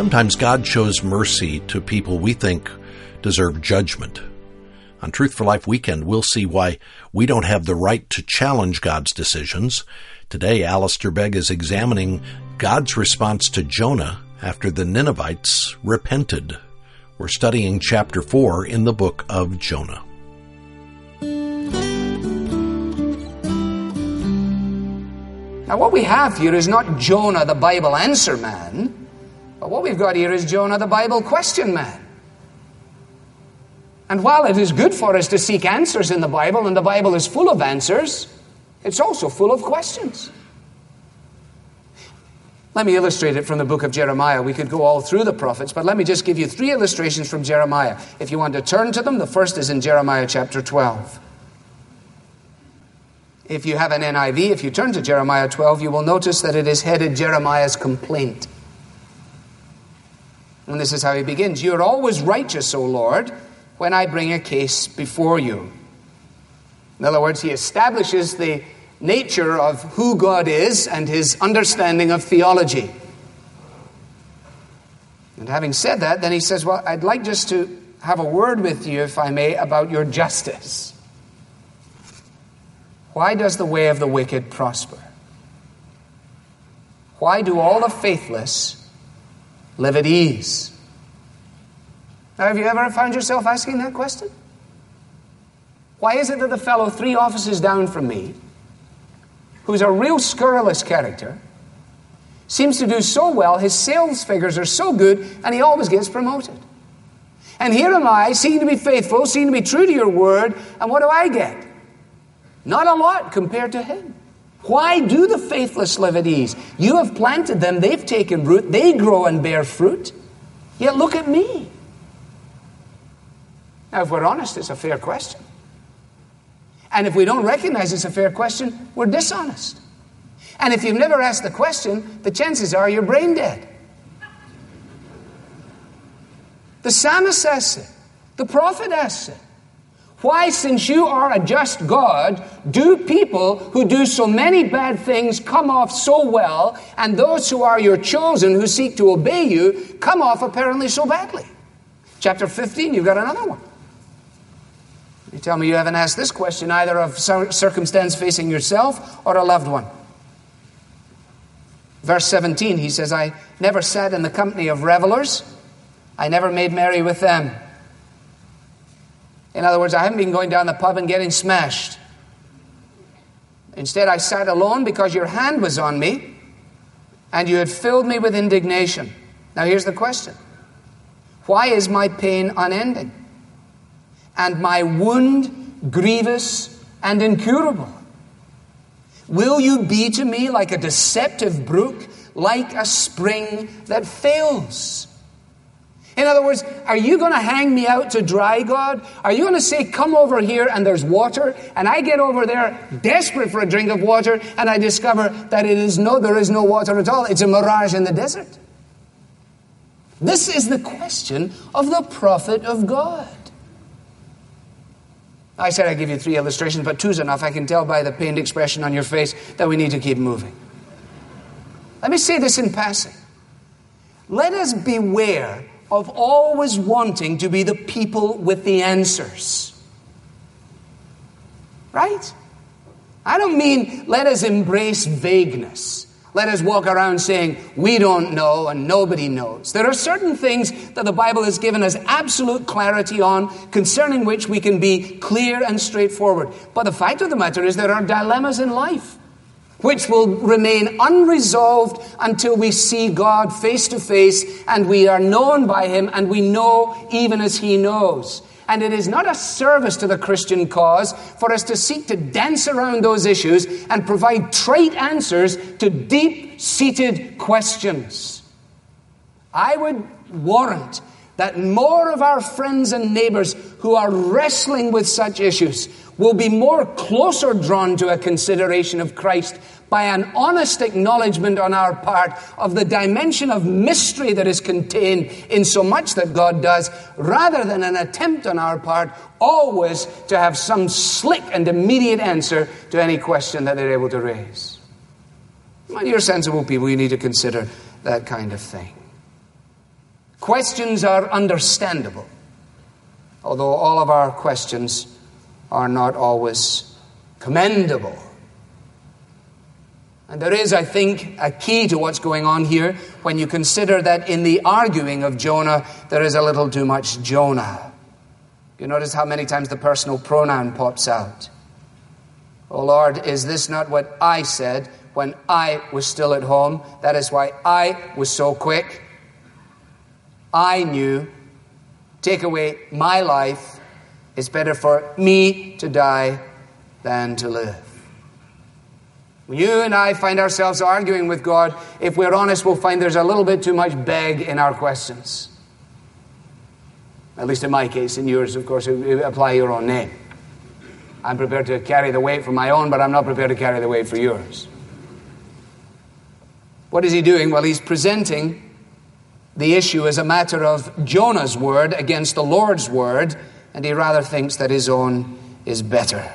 Sometimes God shows mercy to people we think deserve judgment. On Truth for Life Weekend, we'll see why we don't have the right to challenge God's decisions. Today, Alistair Begg is examining God's response to Jonah after the Ninevites repented. We're studying chapter 4 in the book of Jonah. Now, what we have here is not Jonah, the Bible answer man, but what we've got here is Jonah, the Bible question man. And while it is good for us to seek answers in the Bible, and the Bible is full of answers, it's also full of questions. Let me illustrate it from the book of Jeremiah. We could go all through the prophets, but let me just give you 3 illustrations from Jeremiah. If you want to turn to them, the first is in Jeremiah chapter 12. If you have an NIV, if you turn to Jeremiah 12, you will notice that it is headed Jeremiah's complaint. And this is how he begins. You are always righteous, O Lord, when I bring a case before you. In other words, he establishes the nature of who God is and his understanding of theology. And having said that, then he says, well, I'd like just to have a word with you, if I may, about your justice. Why does the way of the wicked prosper? Why do all the faithless live at ease? Now, have you ever found yourself asking that question? Why is it that the fellow 3 offices down from me, who's a real scurrilous character, seems to do so well, his sales figures are so good, and he always gets promoted? And here am I, seeking to be faithful, seeking to be true to your word, and what do I get? Not a lot compared to him. Why do the faithless live at ease? You have planted them, they've taken root, they grow and bear fruit. Yet look at me. Now, if we're honest, it's a fair question. And if we don't recognize it's a fair question, we're dishonest. And if you've never asked the question, the chances are you're brain dead. The psalmist asks it. The prophet asks it. Why, since you are a just God, do people who do so many bad things come off so well, and those who are your chosen, who seek to obey you, come off apparently so badly? Chapter 15, you've got another one. You tell me you haven't asked this question either of circumstance facing yourself or a loved one. Verse 17, he says, I never sat in the company of revelers. I never made merry with them. In other words, I haven't been going down the pub and getting smashed. Instead, I sat alone because your hand was on me and you had filled me with indignation. Now here's the question. Why is my pain unending and my wound grievous and incurable? Will you be to me like a deceptive brook, like a spring that fails? In other words, are you going to hang me out to dry, God? Are you going to say, come over here and there's water, and I get over there desperate for a drink of water, and I discover that there is no water at all. It's a mirage in the desert. This is the question of the prophet of God. I said I'd give you 3 illustrations, but 2's enough. I can tell by the pained expression on your face that we need to keep moving. Let me say this in passing. Let us beware of always wanting to be the people with the answers. Right? I don't mean let us embrace vagueness. Let us walk around saying, we don't know and nobody knows. There are certain things that the Bible has given us absolute clarity on, concerning which we can be clear and straightforward. But the fact of the matter is there are dilemmas in life which will remain unresolved until we see God face to face and we are known by him and we know even as he knows. And it is not a service to the Christian cause for us to seek to dance around those issues and provide trite answers to deep-seated questions. I would warrant that more of our friends and neighbors who are wrestling with such issues will be more closer drawn to a consideration of Christ by an honest acknowledgement on our part of the dimension of mystery that is contained in so much that God does, rather than an attempt on our part always to have some slick and immediate answer to any question that they're able to raise. When you're sensible people, you need to consider that kind of thing. Questions are understandable, although all of our questions are not always commendable. And there is, I think, a key to what's going on here when you consider that in the arguing of Jonah, there is a little too much Jonah. You notice how many times the personal pronoun pops out. Oh Lord, is this not what I said when I was still at home? That is why I was so quick. I knew. Take away my life. It's better for me to die than to live. When you and I find ourselves arguing with God, if we're honest, we'll find there's a little bit too much beg in our questions. At least in my case. In yours, of course, apply your own name. I'm prepared to carry the weight for my own, but I'm not prepared to carry the weight for yours. What is he doing? Well, he's presenting the issue as a matter of Jonah's word against the Lord's word, and he rather thinks that his own is better.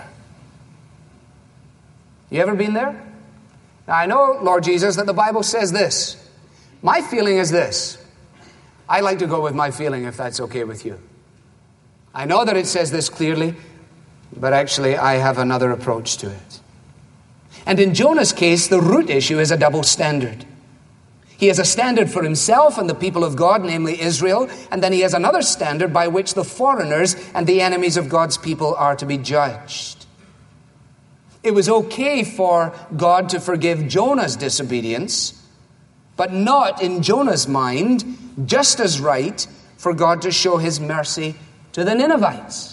You ever been there? Now, I know, Lord Jesus, that the Bible says this. My feeling is this. I like to go with my feeling, if that's okay with you. I know that it says this clearly, but actually I have another approach to it. And in Jonah's case, the root issue is a double standard. He has a standard for himself and the people of God, namely Israel, and then he has another standard by which the foreigners and the enemies of God's people are to be judged. It was okay for God to forgive Jonah's disobedience, but not, in Jonah's mind, just as right for God to show his mercy to the Ninevites.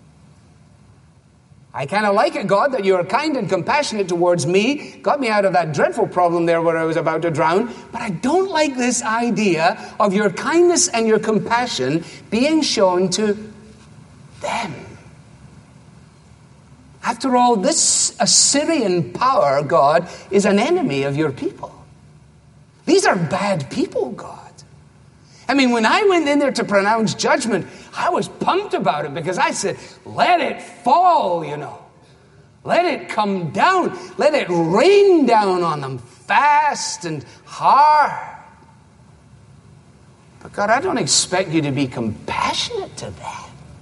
I kind of like it, God, that you are kind and compassionate towards me. Got me out of that dreadful problem there where I was about to drown. But I don't like this idea of your kindness and your compassion being shown to them. After all, this Assyrian power, God, is an enemy of your people. These are bad people, God. I mean, when I went in there to pronounce judgment, I was pumped about it because I said, let it fall, you know. Let it come down. Let it rain down on them fast and hard. But God, I don't expect you to be compassionate to them.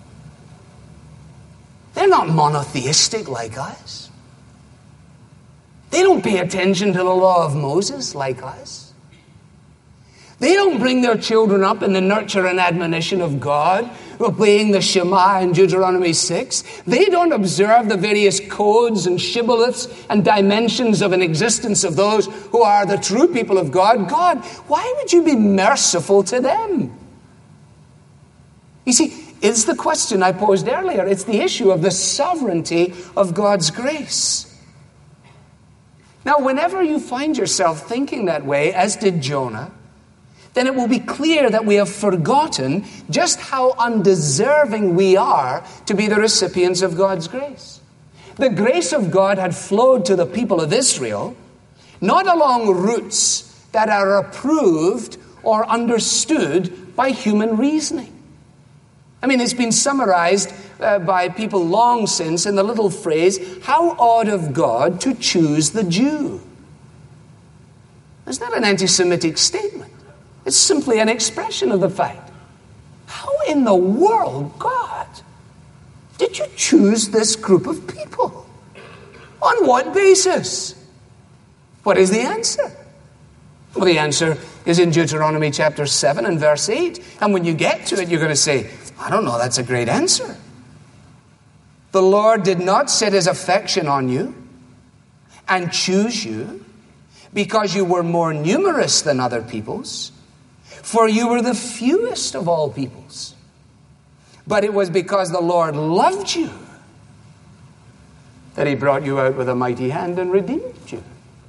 They're not monotheistic like us. They don't pay attention to the law of Moses like us. They don't bring their children up in the nurture and admonition of God, obeying the Shema in Deuteronomy 6. They don't observe the various codes and shibboleths and dimensions of an existence of those who are the true people of God. God, why would you be merciful to them? You see, it's the question I posed earlier. It's the issue of the sovereignty of God's grace. Now, whenever you find yourself thinking that way, as did Jonah, then it will be clear that we have forgotten just how undeserving we are to be the recipients of God's grace. The grace of God had flowed to the people of Israel, not along routes that are approved or understood by human reasoning. I mean, it's been summarized by people long since in the little phrase, how odd of God to choose the Jew. It's not an anti-Semitic statement. It's simply an expression of the fact. How in the world, God, did you choose this group of people? On what basis? What is the answer? Well, the answer is in Deuteronomy chapter 7 and verse 8. And when you get to it, you're going to say, I don't know, that's a great answer. The Lord did not set his affection on you and choose you because you were more numerous than other peoples, for you were the fewest of all peoples. But it was because the Lord loved you that he brought you out with a mighty hand and redeemed you.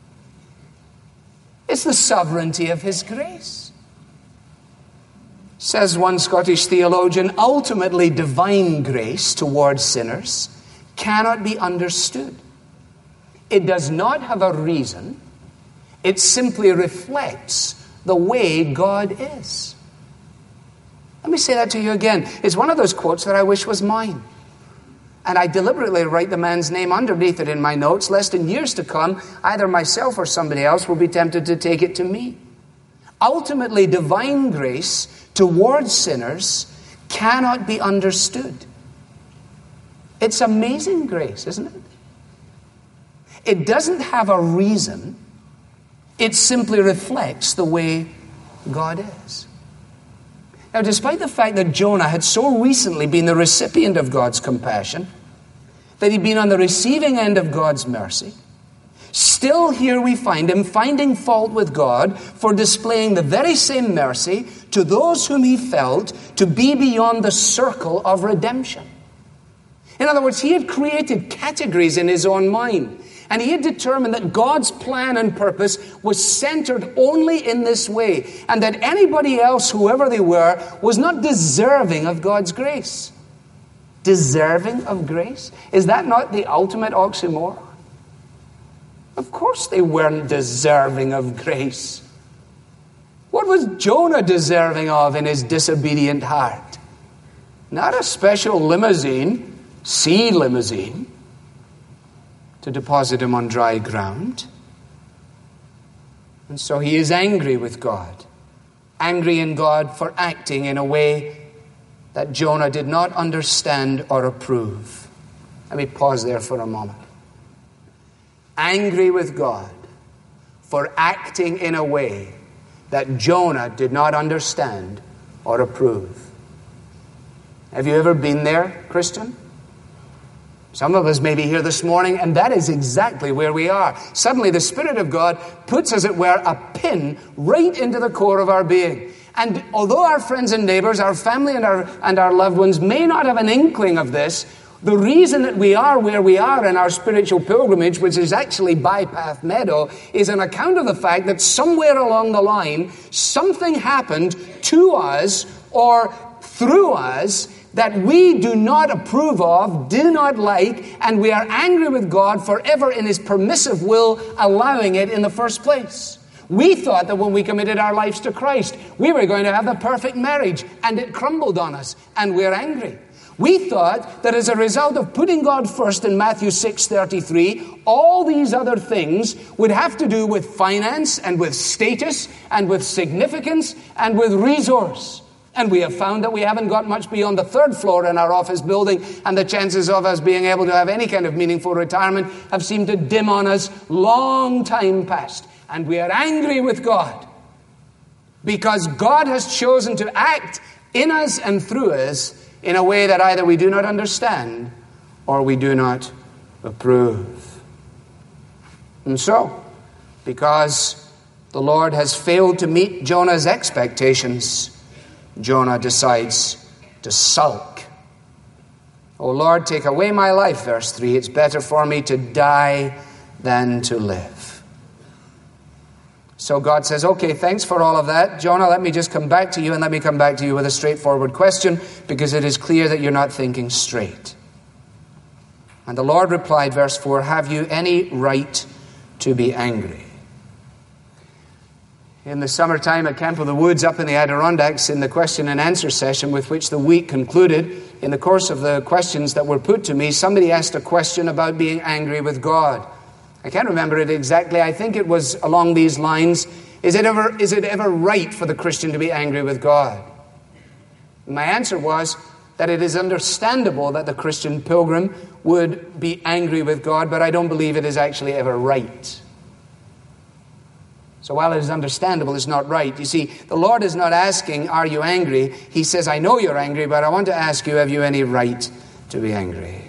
It's the sovereignty of his grace. Says one Scottish theologian, ultimately divine grace towards sinners cannot be understood. It does not have a reason. It simply reflects the way God is. Let me say that to you again. It's one of those quotes that I wish was mine. And I deliberately write the man's name underneath it in my notes, lest in years to come, either myself or somebody else will be tempted to take it to me. ultimately divine grace towards sinners cannot be understood. It's amazing grace, isn't it? It doesn't have a reason. It simply reflects the way God is. Now, despite the fact that Jonah had so recently been the recipient of God's compassion, that he'd been on the receiving end of God's mercy, still here we find him finding fault with God for displaying the very same mercy to those whom he felt to be beyond the circle of redemption. In other words, he had created categories in his own mind. And he had determined that God's plan and purpose was centered only in this way, and that anybody else, whoever they were, was not deserving of God's grace. Deserving of grace? Is that not the ultimate oxymoron? Of course they weren't deserving of grace. What was Jonah deserving of in his disobedient heart? Not a special limousine, sea limousine, to deposit him on dry ground. And so he is angry with God. Angry in God for acting in a way that Jonah did not understand or approve. Let me pause there for a moment. Angry with God for acting in a way that Jonah did not understand or approve. Have you ever been there, Christian? Some of us may be here this morning, and that is exactly where we are. Suddenly the Spirit of God puts, as it were, a pin right into the core of our being. And although our friends and neighbors, our family and our loved ones may not have an inkling of this, the reason that we are where we are in our spiritual pilgrimage, which is actually Bypath Meadow, is on account of the fact that somewhere along the line, something happened to us or through us that we do not approve of, do not like, and we are angry with God forever in His permissive will, allowing it in the first place. We thought that when we committed our lives to Christ, we were going to have the perfect marriage, and it crumbled on us, and we're angry. We thought that as a result of putting God first in Matthew 6:33, all these other things would have to do with finance and with status and with significance and with resource. And we have found that we haven't got much beyond the third floor in our office building, and the chances of us being able to have any kind of meaningful retirement have seemed to dim on us long time past. And we are angry with God because God has chosen to act in us and through us in a way that either we do not understand or we do not approve. And so, because the Lord has failed to meet Jonah's expectations, Jonah decides to sulk. "O Lord, take away my life," verse 3. "It's better for me to die than to live." So God says, "Okay, thanks for all of that. Jonah, let me just come back to you, and let me come back to you with a straightforward question, because it is clear that you're not thinking straight." And the Lord replied, verse 4, "Have you any right to be angry?" In the summertime at Camp of the Woods up in the Adirondacks, in the question and answer session with which the week concluded, in the course of the questions that were put to me, somebody asked a question about being angry with God. I can't remember it exactly. I think it was along these lines: Is it ever right for the Christian to be angry with God? My answer was that it is understandable that the Christian pilgrim would be angry with God, but I don't believe it is actually ever right. So while it is understandable, it's not right. You see, the Lord is not asking, "Are you angry?" He says, "I know you're angry, but I want to ask you, have you any right to be angry?"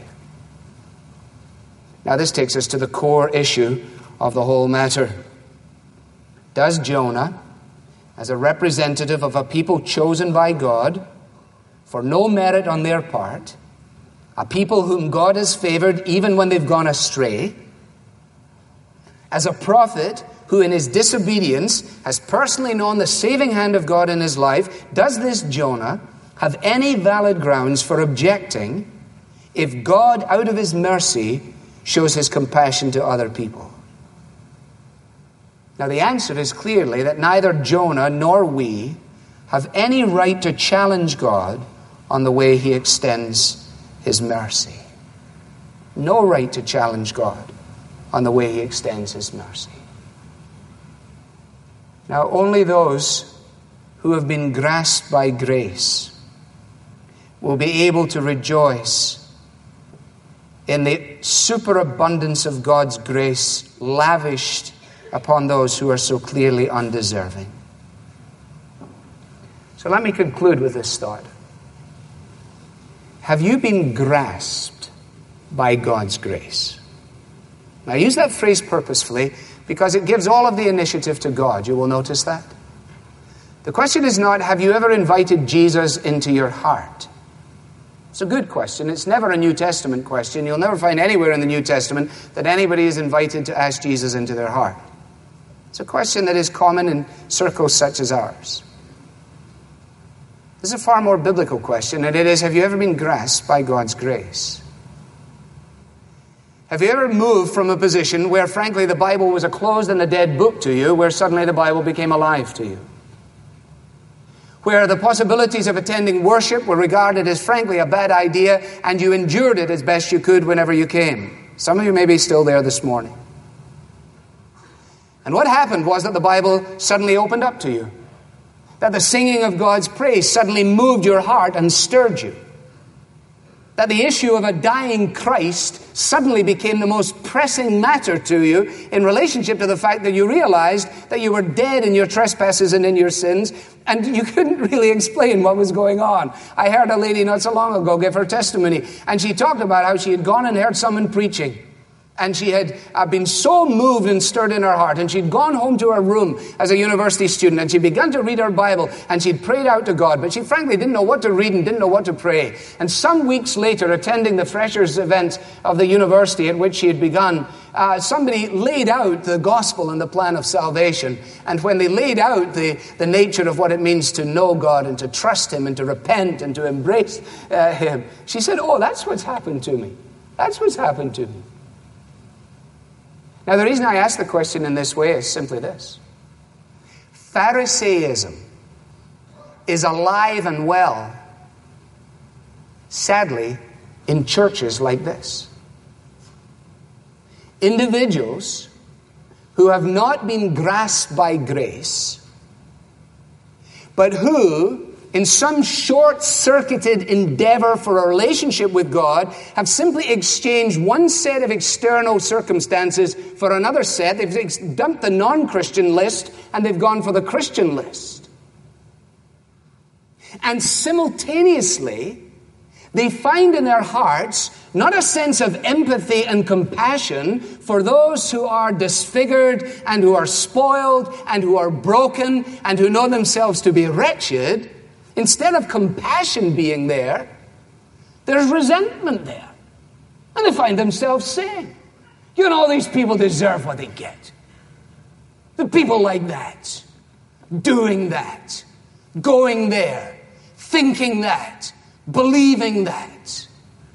Now this takes us to the core issue of the whole matter. Does Jonah, as a representative of a people chosen by God for no merit on their part, a people whom God has favored even when they've gone astray, as a prophet who in his disobedience has personally known the saving hand of God in his life, does this Jonah have any valid grounds for objecting if God, out of His mercy, shows His compassion to other people? Now the answer is clearly that neither Jonah nor we have any right to challenge God on the way He extends His mercy. No right to challenge God on the way He extends His mercy. Now, only those who have been grasped by grace will be able to rejoice in the superabundance of God's grace lavished upon those who are so clearly undeserving. So let me conclude with this thought. Have you been grasped by God's grace? Now, I use that phrase purposefully because it gives all of the initiative to God. You will notice that. The question is not, have you ever invited Jesus into your heart? It's a good question. It's never a New Testament question. You'll never find anywhere in the New Testament that anybody is invited to ask Jesus into their heart. It's a question that is common in circles such as ours. This is a far more biblical question, and it is, have you ever been grasped by God's grace? Have you ever moved from a position where, frankly, the Bible was a closed and a dead book to you, where suddenly the Bible became alive to you? Where the possibilities of attending worship were regarded as, frankly, a bad idea, and you endured it as best you could whenever you came. Some of you may be still there this morning. And what happened was that the Bible suddenly opened up to you. That the singing of God's praise suddenly moved your heart and stirred you. That the issue of a dying Christ suddenly became the most pressing matter to you in relationship to the fact that you realized that you were dead in your trespasses and in your sins, and you couldn't really explain what was going on. I heard a lady not so long ago give her testimony, and she talked about how she had gone and heard someone preaching. And she had been so moved and stirred in her heart. And she'd gone home to her room as a university student. And she began to read her Bible. And she'd prayed out to God. But she frankly didn't know what to read and didn't know what to pray. And some weeks later, attending the freshers event of the university at which she had begun, somebody laid out the gospel and the plan of salvation. And when they laid out the nature of what it means to know God and to trust Him and to repent and to embrace Him, she said, "Oh, that's what's happened to me. That's what's happened to me." Now, the reason I ask the question in this way is simply this. Pharisaism is alive and well, sadly, in churches like this. Individuals who have not been grasped by grace, but who, in some short-circuited endeavor for a relationship with God, have simply exchanged one set of external circumstances for another set. They've dumped the non-Christian list and they've gone for the Christian list. And simultaneously, they find in their hearts not a sense of empathy and compassion for those who are disfigured and who are spoiled and who are broken and who know themselves to be wretched. Instead of compassion being there, there's resentment there. And they find themselves saying, you know, these people deserve what they get. The people like that, doing that, going there, thinking that, believing that.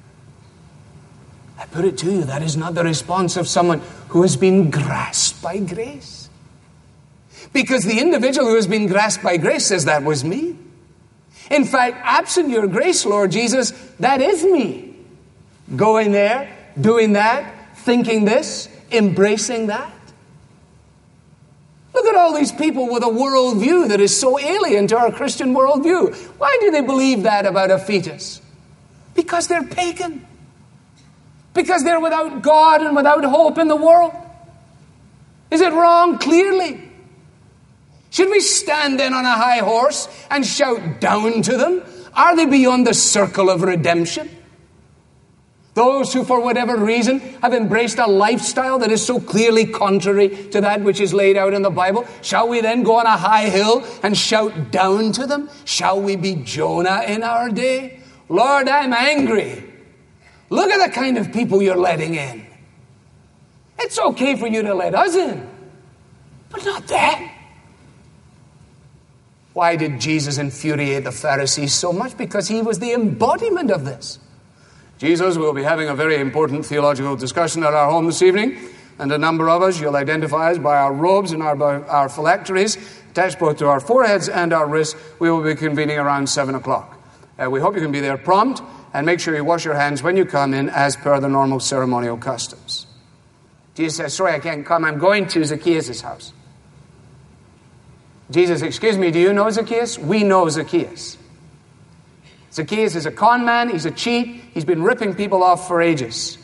I put it to you, that is not the response of someone who has been grasped by grace. Because the individual who has been grasped by grace says, that was me. In fact, absent your grace, Lord Jesus, that is me. Going there, doing that, thinking this, embracing that. Look at all these people with a worldview that is so alien to our Christian worldview. Why do they believe that about a fetus? Because they're pagan. Because they're without God and without hope in the world. Is it wrong? Clearly. Should we stand then on a high horse and shout down to them? Are they beyond the circle of redemption? Those who, for whatever reason, have embraced a lifestyle that is so clearly contrary to that which is laid out in the Bible, shall we then go on a high hill and shout down to them? Shall we be Jonah in our day? Lord, I'm angry. Look at the kind of people you're letting in. It's okay for you to let us in, but not them. Why did Jesus infuriate the Pharisees so much? Because he was the embodiment of this. Jesus will be having a very important theological discussion at our home this evening, and a number of us, you'll identify us by our robes and our phylacteries, attached both to our foreheads and our wrists. We will be convening around 7 o'clock. We hope you can be there prompt, and make sure you wash your hands when you come in as per the normal ceremonial customs. Jesus says, sorry, I can't come. I'm going to Zacchaeus' house. Jesus, excuse me, do you know Zacchaeus? We know Zacchaeus. Zacchaeus is a con man, he's a cheat, he's been ripping people off for ages.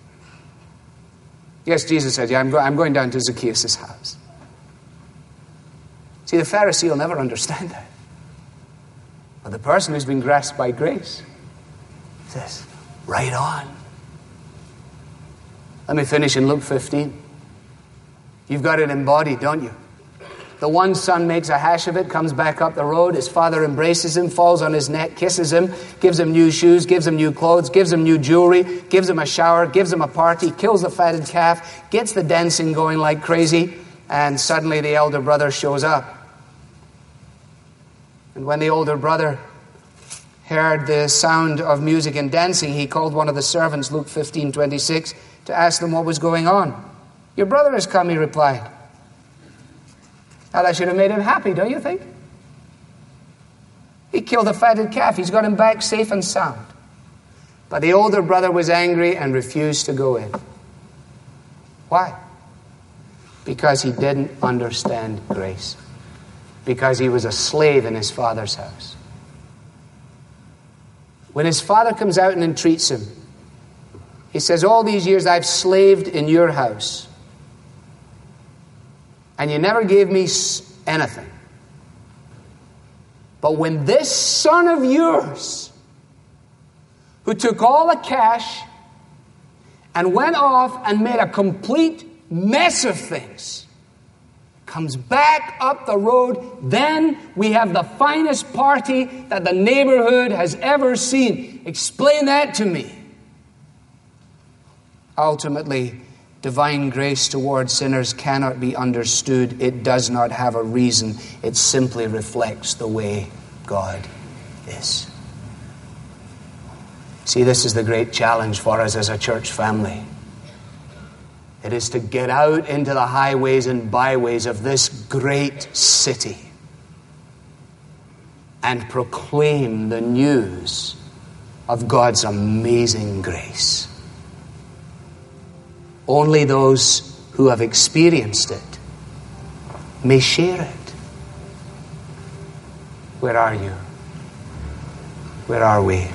Yes, Jesus said, yeah, I'm going down to Zacchaeus' house. See, the Pharisee will never understand that. But the person who's been grasped by grace says, right on. Let me finish in Luke 15. You've got it embodied, don't you? The one son makes a hash of it, comes back up the road. His father embraces him, falls on his neck, kisses him, gives him new shoes, gives him new clothes, gives him new jewelry, gives him a shower, gives him a party, kills the fatted calf, gets the dancing going like crazy, and suddenly the elder brother shows up. And when the older brother heard the sound of music and dancing, he called one of the servants, Luke 15:26, to ask them what was going on. Your brother has come, he replied. Now that should have made him happy, don't you think? He killed a fatted calf. He's got him back safe and sound. But the older brother was angry and refused to go in. Why? Because he didn't understand grace. Because he was a slave in his father's house. When his father comes out and entreats him, he says, all these years I've slaved in your house. And you never gave me anything. But when this son of yours, who took all the cash and went off and made a complete mess of things, comes back up the road, then we have the finest party that the neighborhood has ever seen. Explain that to me. Ultimately, divine grace toward sinners cannot be understood. It does not have a reason. It simply reflects the way God is. See, this is the great challenge for us as a church family. It is to get out into the highways and byways of this great city and proclaim the news of God's amazing grace. Only those who have experienced it may share it. Where are you? Where are we?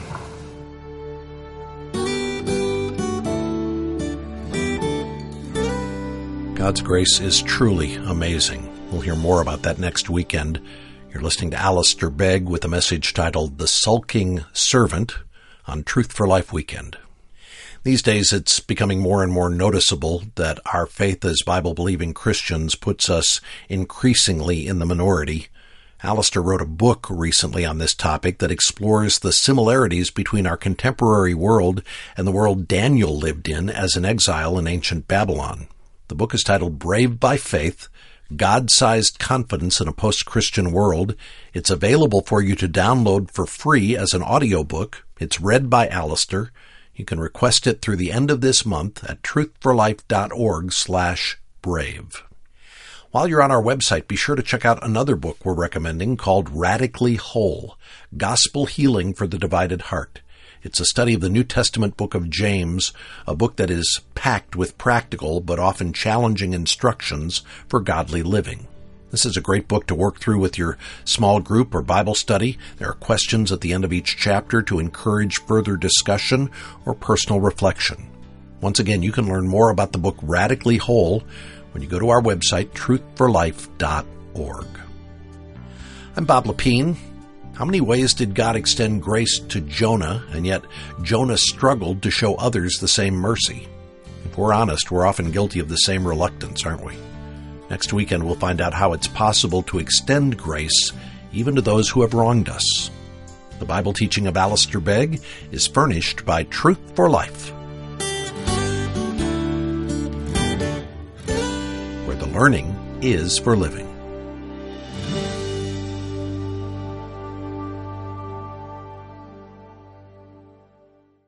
God's grace is truly amazing. We'll hear more about that next weekend. You're listening to Alistair Begg with a message titled The Sulking Servant on Truth for Life Weekend. These days, it's becoming more and more noticeable that our faith as Bible-believing Christians puts us increasingly in the minority. Alistair wrote a book recently on this topic that explores the similarities between our contemporary world and the world Daniel lived in as an exile in ancient Babylon. The book is titled Brave by Faith, God-Sized Confidence in a Post-Christian World. It's available for you to download for free as an audiobook. It's read by Alistair. You can request it through the end of this month at truthforlife.org/brave. While you're on our website, be sure to check out another book we're recommending called Radically Whole, Gospel Healing for the Divided Heart. It's a study of the New Testament book of James, a book that is packed with practical but often challenging instructions for godly living. This is a great book to work through with your small group or Bible study. There are questions at the end of each chapter to encourage further discussion or personal reflection. Once again, you can learn more about the book Radically Whole when you go to our website, truthforlife.org. I'm Bob Lepine. How many ways did God extend grace to Jonah, and yet Jonah struggled to show others the same mercy? If we're honest, we're often guilty of the same reluctance, aren't we? Next weekend, we'll find out how it's possible to extend grace even to those who have wronged us. The Bible teaching of Alistair Begg is furnished by Truth for Life, where the learning is for living.